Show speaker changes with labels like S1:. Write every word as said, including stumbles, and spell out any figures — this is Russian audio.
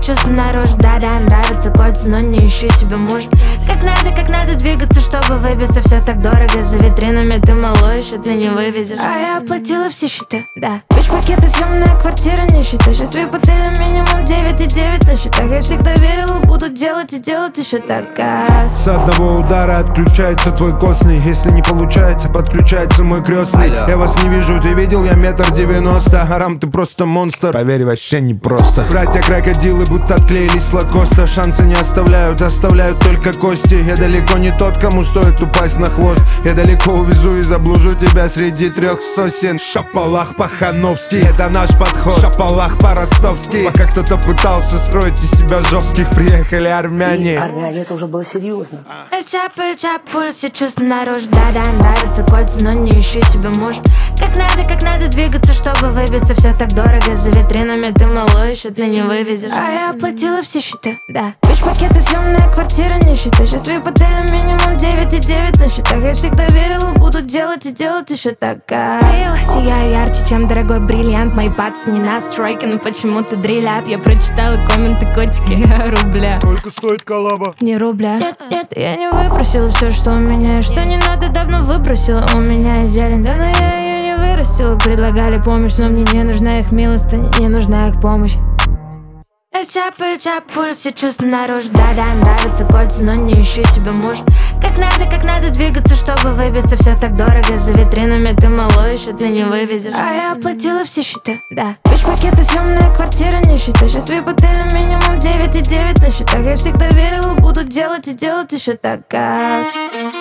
S1: чувства наружу. Да-да, нравятся кольца, но не ищу себе мужа. Как надо, как надо двигаться, чтобы выбиться. Все так дорого, за витринами ты малой, еще ты не вывезешь. А я оплатила все счета, да. Бич-пакеты, съемная квартира, не считай. Сейчас вип-отеля минимум девять и девять на счетах. Я всегда верила, буду делать и делать еще так. А
S2: с одного удара отключается твой костный. Если не получается, подключается мой крестный. Я вас не вижу, ты видел, я метр девяносто. Арам, ты просто монстр, поверь, вообще не просто. Братья крокодилы будто отклеились с лакоста. Шансы не оставляют, оставляют только кости. Я далеко не тот, кому стоит упасть на хвост. Я далеко увезу и заблужу тебя среди трех сосен. Шапалах по-хановски, это наш подход. Шапалах по-ростовски. Пока кто-то пытался строить из себя жестких, приехали армяне.
S3: Армяне, это уже было серьезно.
S1: Эль-Чапо, Эль-Чапо, все чувства наружу. Да-да, нравятся кольца, но не ищу себе мужа. Как надо, как надо двигаться, чтобы выбиться. Все так дорого, за витринами ты малой, еще ты не вывезешь. А я оплатила все счета, да. Бич-пакеты, съемная квартира, не считай. Сейчас вип-отеля минимум девять и девять на счетах. Я всегда верила, буду делать и делать еще так. А я сияю ярче, чем дорогой бриллиант. Мои пацы не настройки, но почему-то дрелят. Я прочитала комменты, котики, я рубля.
S2: Сколько стоит коллаба?
S1: Не рубля. Нет, нет, я не выпросила все, что у меня. И что не надо, давно выбросила. У меня и зелень, да, но я ее не вырастила. Предлагали помощь, но мне не нужна их милостыня, не нужна их помощь. Эль-Чапо, Эль-Чапо, все чувства наружу. Да-да, нравятся кольца, но не ищу себе мужа. Как надо, как надо двигаться, чтобы выбиться. Все так дорого, за витринами ты малой, еще ты не вывезешь. А я оплатила все счета, да. Бич-пакеты, съемная квартира, не считай. Сейчас вип-отеля минимум девять и девять на счетах. Я всегда верила, буду делать и делать еще так. А